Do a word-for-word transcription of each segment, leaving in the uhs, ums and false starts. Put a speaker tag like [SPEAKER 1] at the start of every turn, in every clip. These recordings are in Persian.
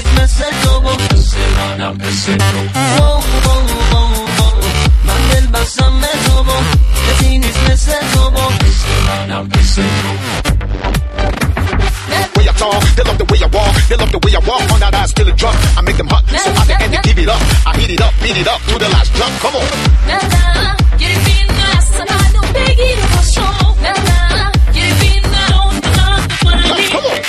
[SPEAKER 1] نیست مثل تو با مثل منم مثل تو واو واو واو واو من دل بستم به تو با کسی نیست مثل تو با مثل منم مثل تو
[SPEAKER 2] Way I talk, they love the way I walk, they love the way I walk on that ass till it drop. I make them hot, so I can end it, give it up. I heat it up, beat it up to the last drop. Come on.
[SPEAKER 3] Nada, quiere fina, sanado, peguir o show. Nada, quiere fina, don't love para mí.
[SPEAKER 2] Come on.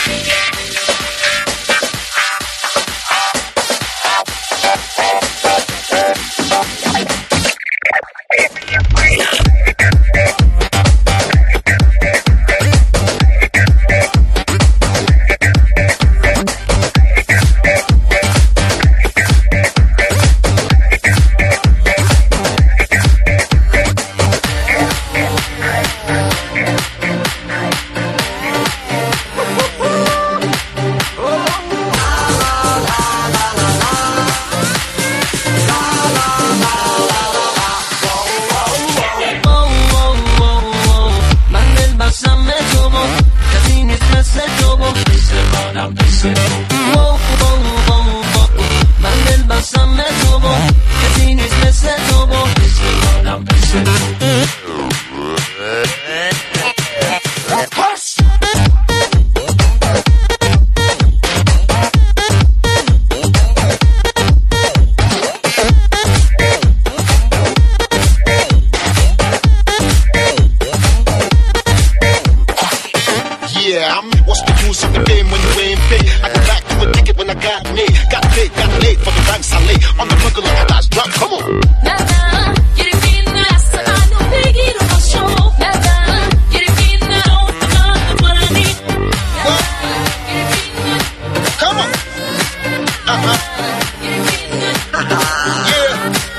[SPEAKER 2] What's the use of the game when you ain't pay? I go back to a ticket when I got me. Got paid, got late for the ranks I lay. On the buckle of the last drop, come on.
[SPEAKER 3] Nada, quiere fina, sanado, peguir o show. Nada, quiere fina, don't love para mí. Nada, quiere fina.
[SPEAKER 2] Come on. Uh-huh.
[SPEAKER 3] Quiere fina.
[SPEAKER 2] Yeah.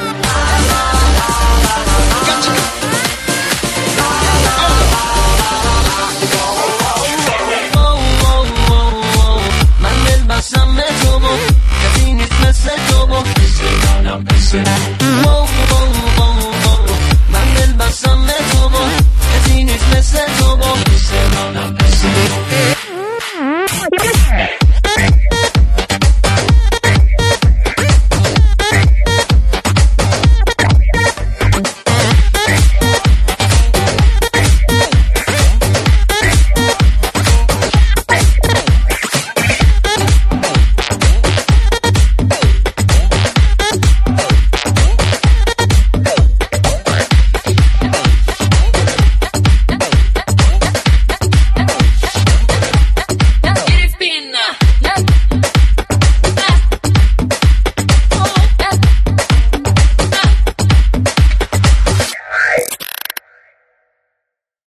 [SPEAKER 2] Gotcha.
[SPEAKER 1] Básame todo, casi ni مثل تو با مثل منم مثل تو واو واو واو واو من دل بستم به تو با کسی نیست مثل تو با مثل منم مثل تو